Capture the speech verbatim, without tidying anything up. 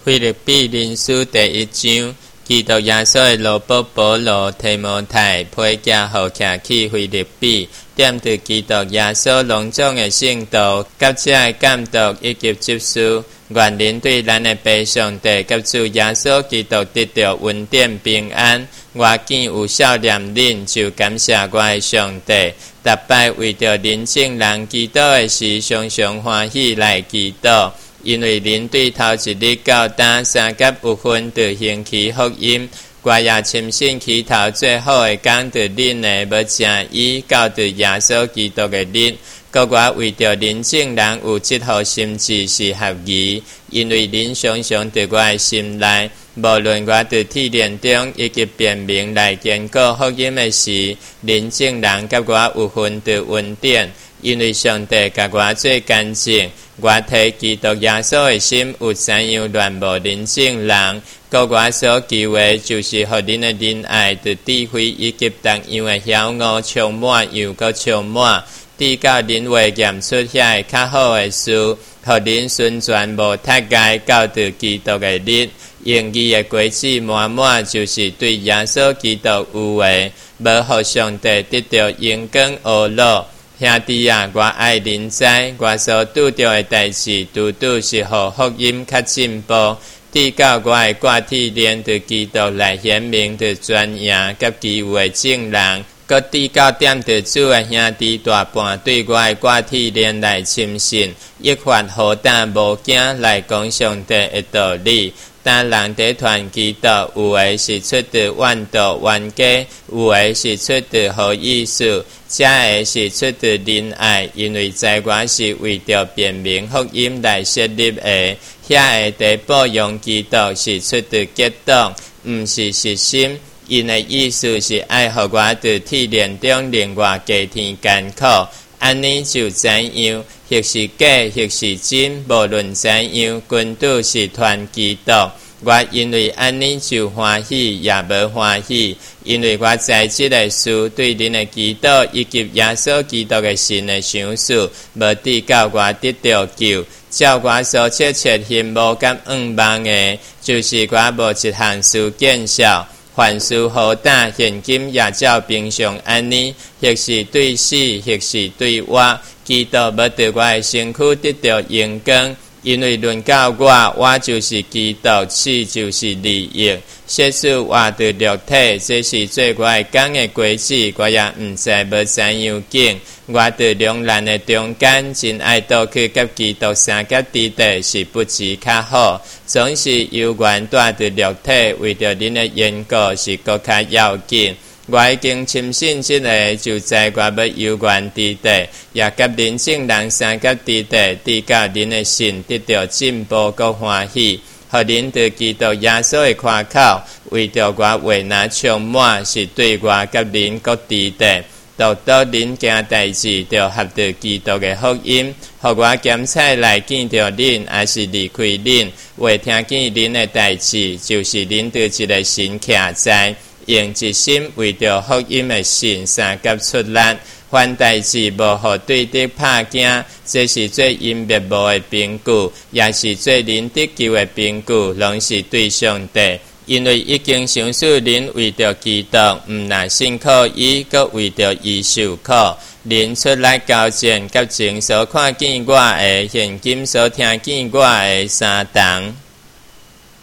腓立比人书第一章，基督耶稣的罗保保罗提摩太批寄互徛去腓立比，点着基督耶稣隆重的圣道，甲这的监督以及执事，愿恁对咱的父上帝甲主耶稣基督得到稳定平安。我见有少年恁，就感谢我的上帝，逐摆为着恁正人祈祷的时，常常欢喜来祈祷。因为恁对头一日到今三甲有分的行其福音，我也深信祈祷最好的讲着恁的要正义，教着耶稣基督的恁。各我为着恁正人有这号心志是合宜，因为恁常常在我的心内，无论我在体验中以及辨明来坚固福音的时，恁正人甲我有分的稳定。因为上帝甲我最干净，我提基督耶稣的心有怎样乱无恁正人，各我所求的，就是互恁的仁爱的智慧以及同样的晓悟充满又搁充满，直到恁会验出遐较好的事，互恁顺全无脱界，到着基督的日。用义的果子满满，就是对耶稣基督有的，无互上帝得到荣光恶乐。兄弟啊，我爱恁知，我所拄着的代志，拄拄是互福音较进步，直到我的挂体连着基督来显明着专业甲其有的正人，搁直到点着主的兄弟大半对我的挂体连来深信，一发好胆无惊来讲上帝的道理。但人在团基督，有的是出自万道冤家，有的是出自好意思，这个是出自仁爱，因为在我是为着辨明福音来设立的。遐个在保养基督是出自激动，毋是实心。因的意思是爱互我在体验中令我加添艰苦，安尼就怎样，或是假，或是真，无论怎样，均都是团基督。我因为安尼就欢喜，也无欢喜，因为我知即个事对恁的祈祷以及耶稣基督的神的想事，无直到我得到救。照我所切切羡慕甲仰望的，就是我无一项事见效。凡事好胆，现今也照平常安尼，或是对死，或是对活，基督要对我的身躯得到荣光。因为论到我，我就是基督，死就是利益。设使我的肉体，这是做我的讲的规矩，我也毋知要怎样行。我的两难的中间，真爱倒去甲基督三角地带是不知较好，总是有缘带着肉体，为着恁的缘故是搁较要紧。我已经深信这个就在我要有缘之地，也甲恁正人三角之地，直到恁的心得到进步和欢喜，互恁对基督耶稣的夸口，为着我话那充满，是对我甲恁各之地，独到恁件代志，就合着基督的福音，互我检采来见着恁，还是离开恁，话听见恁的代志，就是恁对一个神徛在。用一心为着福音的信三甲出力，凡代志无互对敌拍惊，这是最因灭无的凭据，也是最恁得救的凭据，拢是对上帝。因为已经想使恁为着基督，毋那辛苦伊，搁为着伊受苦。恁出来交战，甲前所看见我的，现今所听见我的相同。